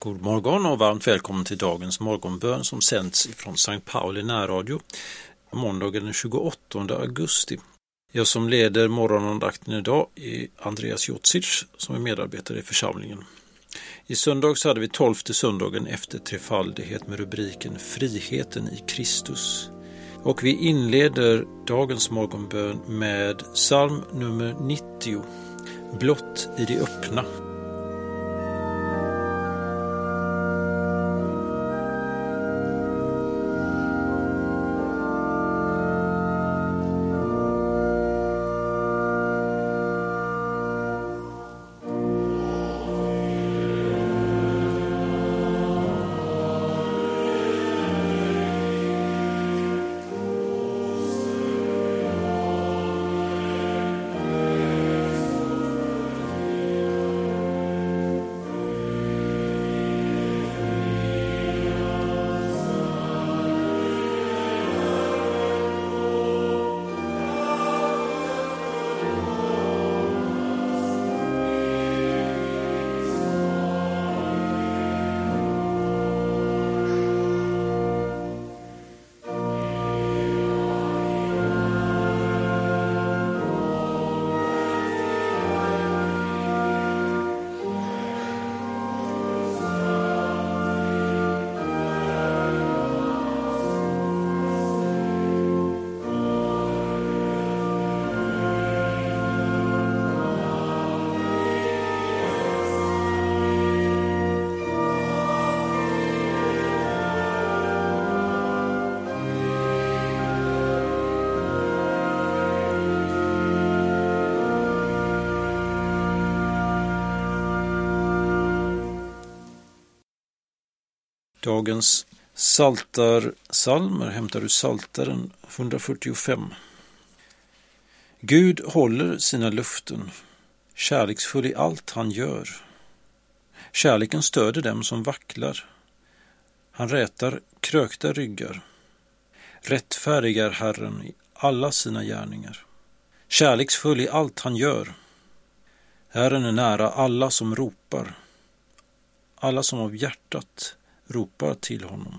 God morgon och varmt välkommen till dagens morgonbön som sänds ifrån Sankt Pauli närradio måndagen den 28 augusti. Jag som leder morgonandakten idag är Andreas Jotsic som är medarbetare i församlingen. I söndags hade vi 12:e söndagen efter trefaldighet med rubriken Friheten i Kristus. Och vi inleder dagens morgonbön med psalm nummer 90, Blott i det öppna. Dagens psalmer hämtar ur Psaltaren 145. Gud håller sina löften, kärleksfull i allt han gör. Kärleken stöder dem som vacklar. Han rätar krökta ryggar. Rättfärdigar Herren i alla sina gärningar. Kärleksfull i allt han gör. Herren är nära alla som ropar. Alla som av hjärtat ropar till honom.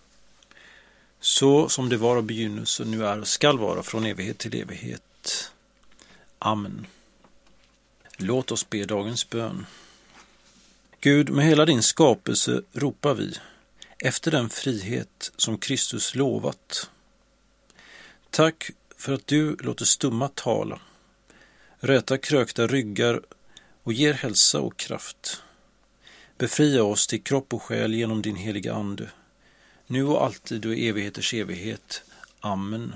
Så som det var av begynnelsen, nu är och skall vara från evighet till evighet. Amen. Låt oss be dagens bön. Gud, med hela din skapelse ropar vi efter den frihet som Kristus lovat. Tack för att du låter stumma tala, räta krökta ryggar och ger hälsa och kraft. Befria oss till kropp och själ genom din heliga ande, nu och alltid och i evigheters evighet. Amen.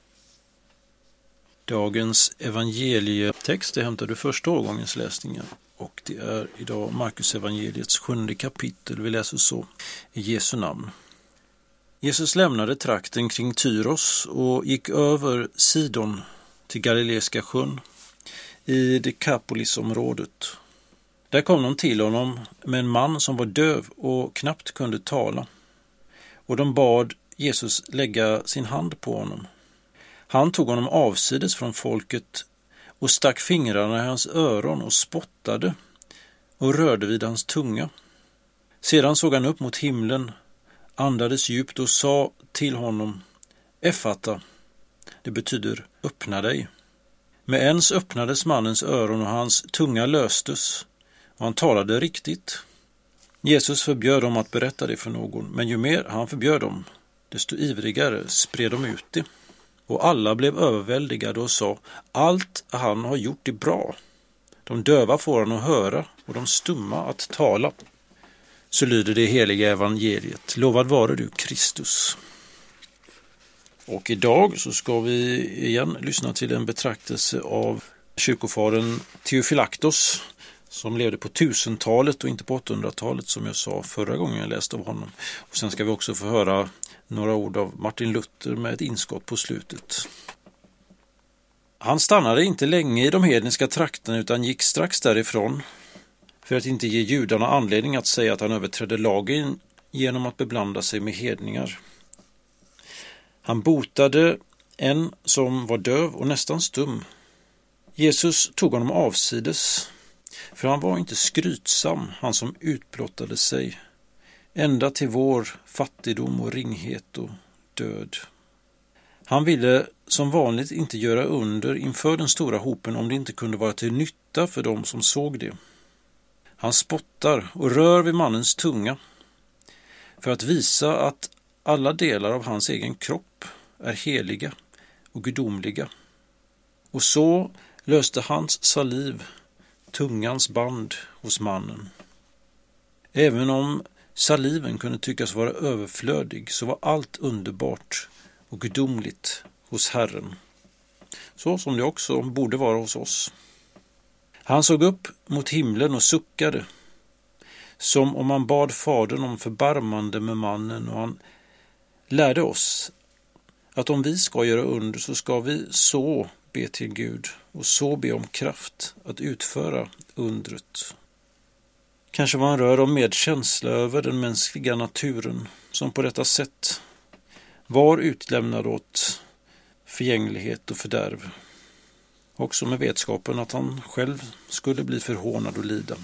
Dagens evangelietext är hämtad ur första årgångens läsningar och det är idag Markus evangeliets 7:e kapitel. Vi läser så i Jesu namn. Jesus lämnade trakten kring Tyros och gick över Sidon till Galileiska sjön i Dekapolisområdet. Där kom de till honom med en man som var döv och knappt kunde tala. Och de bad Jesus lägga sin hand på honom. Han tog honom avsides från folket och stack fingrarna i hans öron och spottade och rörde vid hans tunga. Sedan såg han upp mot himlen, andades djupt och sa till honom: Effata, det betyder öppna dig. Med ens öppnades mannens öron och hans tunga löstes. Och han talade riktigt. Jesus förbjöd dem att berätta det för någon, men ju mer han förbjöd dem, desto ivrigare spred de ut det. Och alla blev överväldigade och sa: allt han har gjort är bra. De döva får han att höra och de stumma att tala. Så lyder det heliga evangeliet. Lovad vare du, Kristus. Och idag så ska vi igen lyssna till en betraktelse av kyrkofadern Theofylaktos, som levde på 1000-talet och inte på 800-talet som jag sa förra gången jag läste av honom. Och sen ska vi också få höra några ord av Martin Luther med ett inskott på slutet. Han stannade inte länge i de hedniska trakterna utan gick strax därifrån för att inte ge judarna anledning att säga att han överträdde lagen genom att beblanda sig med hedningar. Han botade en som var döv och nästan stum. Jesus tog honom avsides, för han var inte skrytsam, han som utblottade sig, ända till vår fattigdom och ringhet och död. Han ville som vanligt inte göra under inför den stora hopen om det inte kunde vara till nytta för dem som såg det. Han spottar och rör vid mannens tunga för att visa att alla delar av hans egen kropp är heliga och gudomliga. Och så löste hans saliv tungans band hos mannen. Även om saliven kunde tyckas vara överflödig så var allt underbart och gudomligt hos Herren, så som det också borde vara hos oss. Han såg upp mot himlen och suckade, som om han bad Fadern om förbarmande med mannen, och han lärde oss att om vi ska göra under så ska vi så be till Gud och så be om kraft att utföra undret. Kanske var han rör om medkänsla över den mänskliga naturen som på detta sätt var utlämnad åt förgänglighet och fördärv. Också med vetskapen att han själv skulle bli förhånad och lida.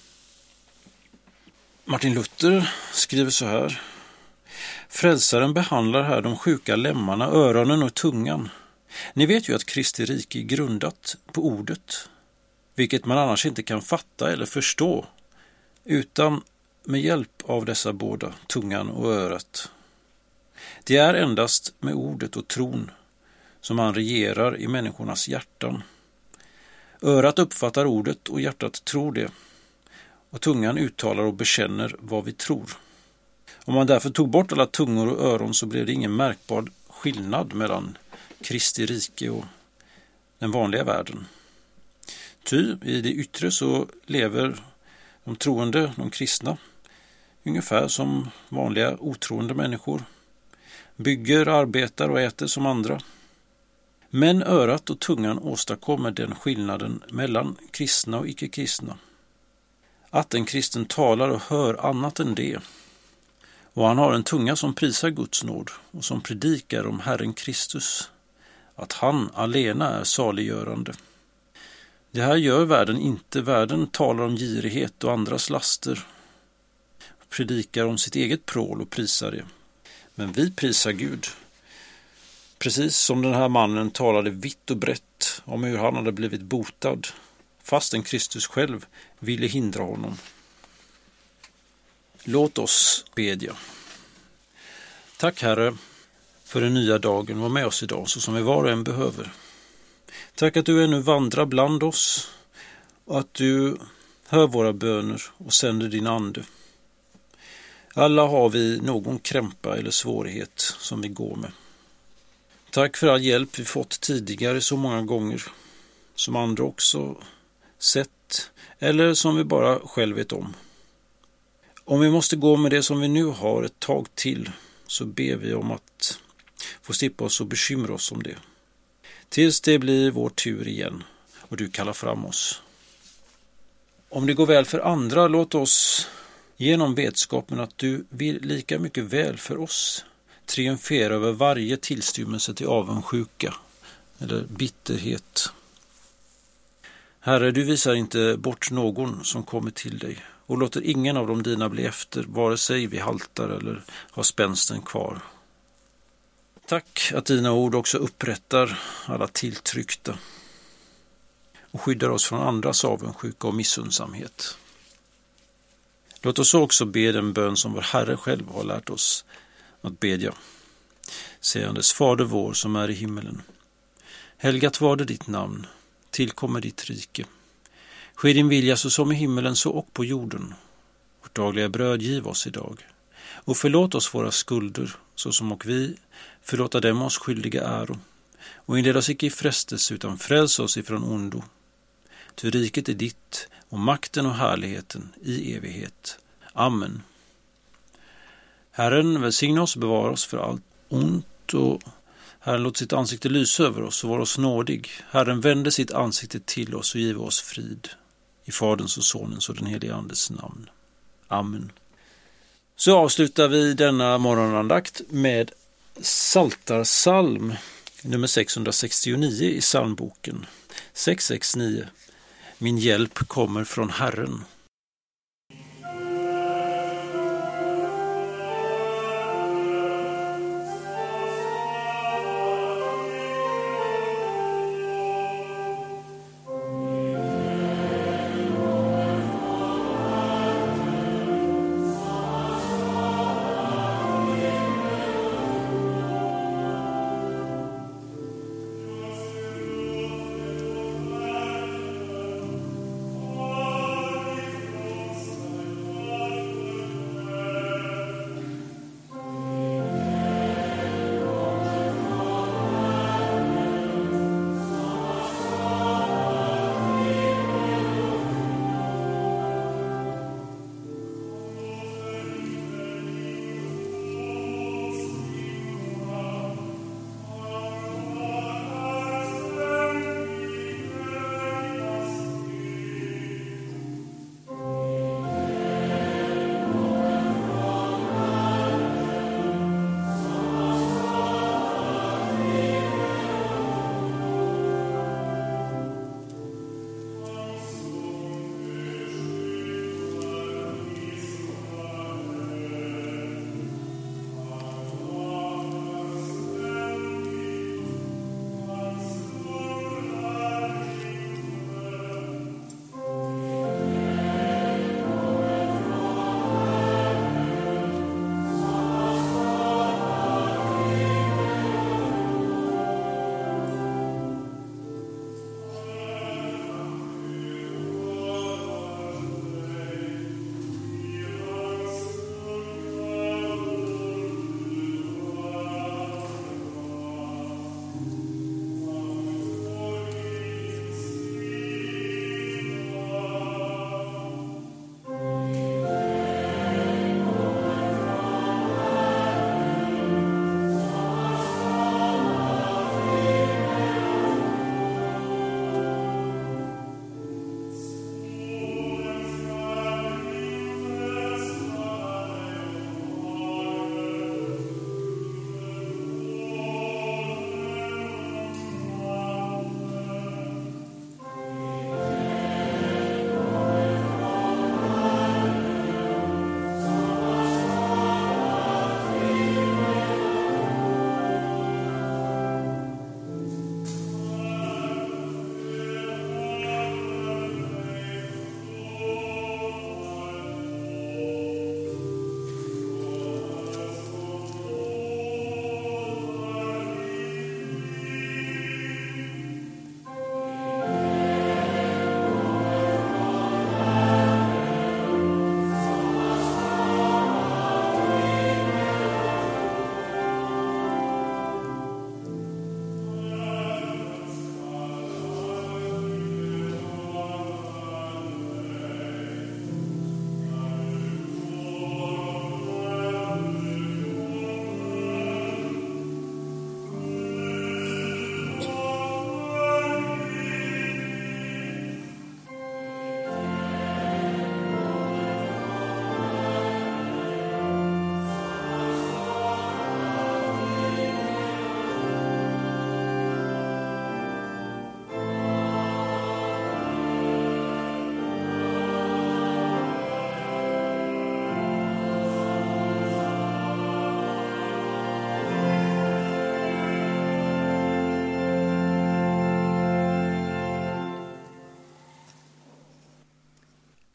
Martin Luther skriver så här: Frälsaren behandlar här de sjuka lemmarna, öronen och tungan. Ni vet ju att Kristi rike är grundat på ordet, vilket man annars inte kan fatta eller förstå, utan med hjälp av dessa båda, tungan och örat. Det är endast med ordet och tron som han regerar i människornas hjärtan. Örat uppfattar ordet och hjärtat tror det, och tungan uttalar och bekänner vad vi tror. Om man därför tog bort alla tungor och öron så blev det ingen märkbar skillnad mellan Kristi rike och den vanliga världen. Ty i det yttre så lever de troende, de kristna, ungefär som vanliga otroende människor. Bygger, arbetar och äter som andra. Men örat och tungan åstadkommer den skillnaden mellan kristna och icke-kristna. Att en kristen talar och hör annat än det. Och han har en tunga som prisar Guds nåd och som predikar om Herren Kristus, att han alena är saliggörande. Det här gör världen inte. Världen talar om girighet och andras laster, predikar om sitt eget prål och prisar det. Men vi prisar Gud. Precis som den här mannen talade vitt och brett om hur han hade blivit botad, fastän Kristus själv ville hindra honom. Låt oss bedja. Tack Herre för den nya dagen. Var med oss idag så som vi var och en behöver. Tack att du ännu vandrar bland oss och att du hör våra böner och sänder din ande. Alla har vi någon krämpa eller svårighet som vi går med. Tack för all hjälp vi fått tidigare så många gånger, som andra också sett eller som vi bara själv vet om. Om vi måste gå med det som vi nu har ett tag till, så ber vi om att få slippa oss och bekymra oss om det. Tills det blir vår tur igen och du kallar fram oss. Om det går väl för andra, låt oss genom vetskapen att du vill lika mycket väl för oss triumfera över varje tillstymmelse till avundsjuka eller bitterhet. Herre, du visar inte bort någon som kommer till dig och låter ingen av dem dina bli efter, vare sig vi haltar eller har spänsten kvar. Tack att dina ord också upprättar alla tilltryckta och skyddar oss från andras avundsjuka och missundsamhet. Låt oss också be den bön som vår Herre själv har lärt oss att bedja, sägandes: Fader vår som är i himmelen. Helgat var det ditt namn, tillkommer ditt rike. Ske din vilja så som i himmelen så och på jorden. Vårt dagliga bröd giv oss idag. Och förlåt oss våra skulder, så som och vi förlåta dem oss skyldiga äro. Och inled oss icke i frestelse, utan fräls oss ifrån ondo. Ty riket är ditt, och makten och härligheten i evighet. Amen. Herren välsigna oss och bevara oss för allt ont, och Herren låt sitt ansikte lysa över oss och vara oss nådig. Herren vände sitt ansikte till oss och giv oss frid. I Faderns och Sonens och den helige Andes namn. Amen. Så avslutar vi denna morgonandakt med Psaltarpsalm nummer 669 i psalmboken. 669. Min hjälp kommer från Herren.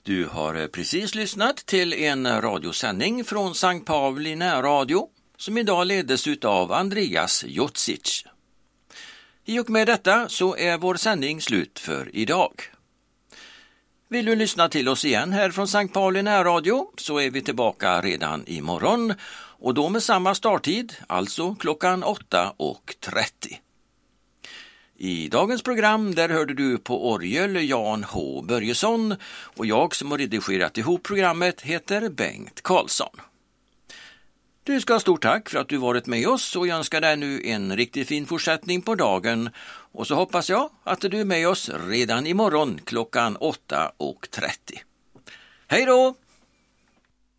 Du har precis lyssnat till en radiosändning från Sankt Pauli närradio som idag ledes av Andreas Jotsic. I och med detta så är vår sändning slut för idag. Vill du lyssna till oss igen här från Sankt Pauli närradio så är vi tillbaka redan imorgon och då med samma starttid, alltså klockan 8:30. I dagens program där hörde du på orgel Jan H. Börjesson och jag som har redigerat ihop programmet heter Bengt Karlsson. Du ska ha stort tack för att du varit med oss och jag önskar dig nu en riktigt fin fortsättning på dagen och så hoppas jag att du är med oss redan imorgon klockan 8:30. Hej då!